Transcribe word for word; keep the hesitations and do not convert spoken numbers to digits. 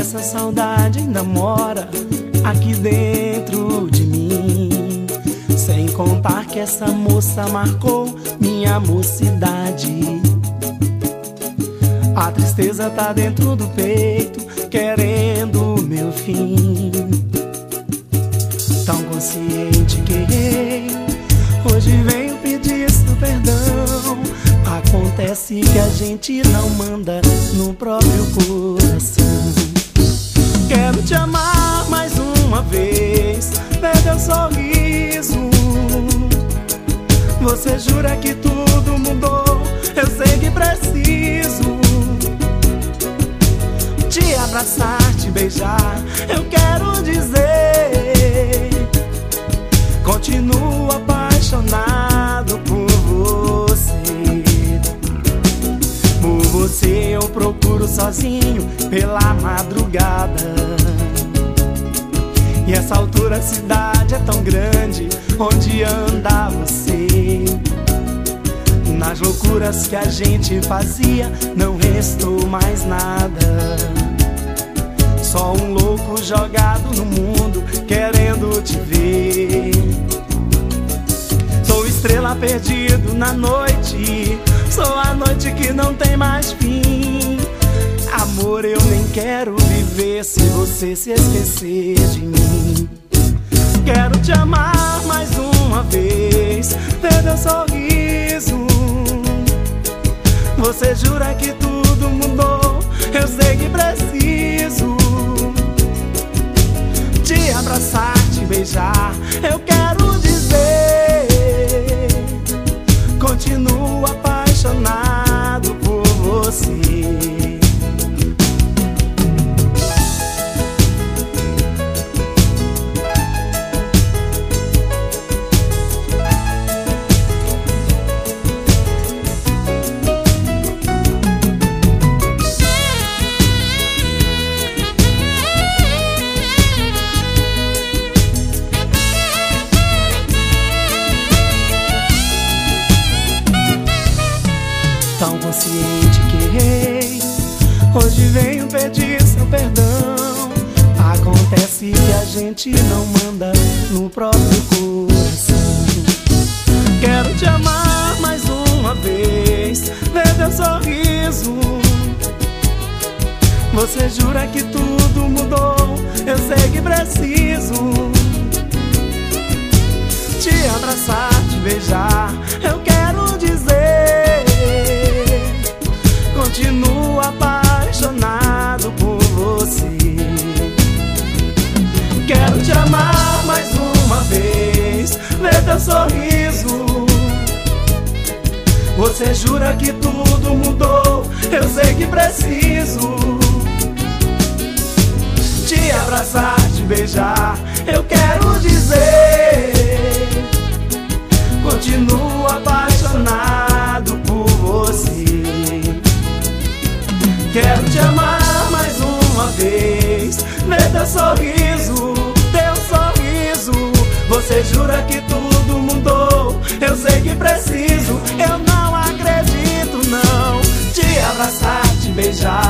essa saudade ainda mora aqui dentro de mim. Sem contar que essa moça marcou minha mocidade. A tristeza tá dentro do peito, querendo o meu fim. Tão consciente que errei, hoje venho pedir seu perdão. Acontece que a gente não manda no próprio coração. Quero te amar mais uma vez, ver teu sorriso. Você jura que tudo mudou, eu sei que preciso te abraçar, te beijar. Eu quero dizer, continuo apaixonado por você. Por você eu procuro sozinho pela madrugada. E essa altura a cidade é tão grande, onde anda você? Nas loucuras que a gente fazia, não restou mais nada. Só um louco jogado no mundo, querendo te ver. Sou estrela perdido na noite, sou a noite que não tem mais fim. Amor, eu nem quero viver se você se esquecer de mim. Quero te amar mais uma vez, ver teu sorriso. Você jura que tudo mudou, eu sei que preciso te abraçar, te beijar. Eu quero dizer, continuo apaixonado por você. Tão consciente que errei, hoje venho pedir seu perdão. Acontece que a gente não manda no próprio coração. Quero te amar mais uma vez, ver teu sorriso. Você jura que tudo mudou, eu sei que preciso te abraçar, te beijar. Eu quero dizer, continuo apaixonado por você. Quero te amar mais uma vez, ver teu sorriso. Você jura que tudo mudou, eu sei que preciso te abraçar, te beijar. Eu quero dizer, continuo apaixonado por você. Quero te amar mais uma vez, ver teu sorriso, teu sorriso. Você jura que tudo mudou, eu sei que preciso. Eu não acredito não, te abraçar, te beijar.